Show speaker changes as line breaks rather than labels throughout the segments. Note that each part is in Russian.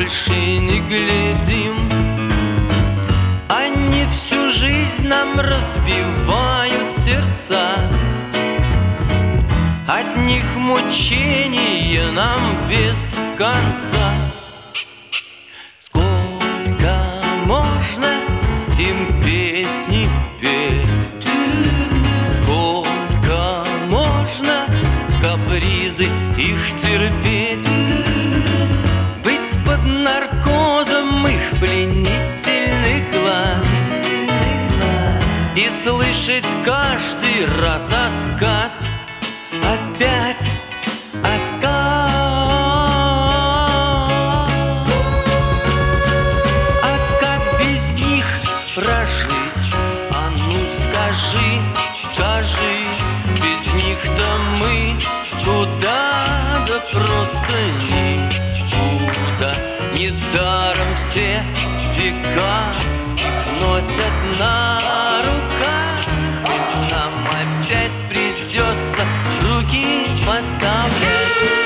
больше не глядим. Они всю жизнь нам разбивают сердца, от них мучения нам без конца. Сколько можно им песни петь, сколько можно капризы их терпеть, быть под наркозом их пленительных глаз и слышать каждый раз отказ. Опять отказ. А как без них прожить? А ну скажи, скажи, без них-то мы куда, да просто никуда. Недаром все века их носят на руках, ведь нам опять придется руки подставлять.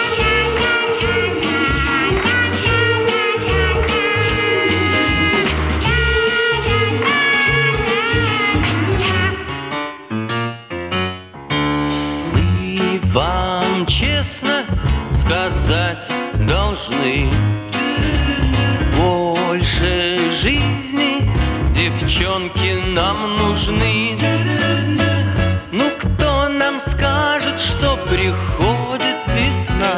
Мы вам честно сказать должны: больше жизни девчонки нам нужны. Ну кто нам скажет, что приходит весна?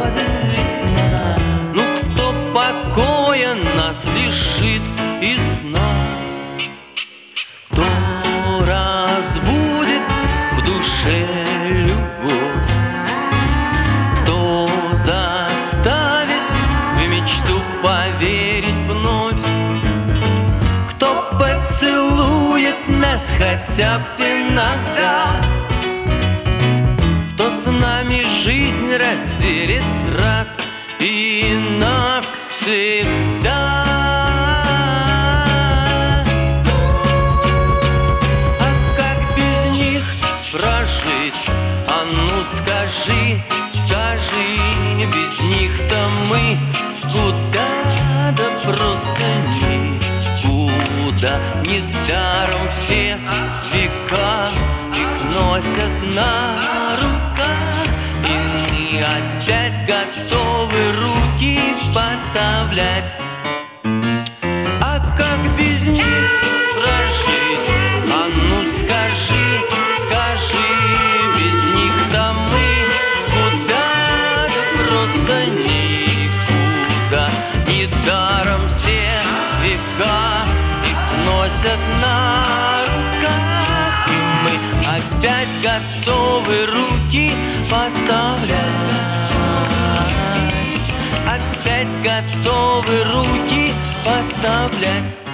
Ну кто покоя нас лишит и сна? Кто разбудит в душе любовь? Кто заставит в мечту поверить вновь? Кто поцелует нас хотя бы иногда? Кто с нами жизнь разделит раз и навсегда? А как без них прожить? А ну скажи, скажи, без них-то мы куда, да просто никуда. Недаром все века их носят на руках, и мы опять готовы руки подставлять. А как без них прожить? А ну скажи, скажи, без них-то мы куда, да просто никуда. Недаром все века их носят на руках, и мы опять готовы руки подставлять. Опять готовы руки подставлять.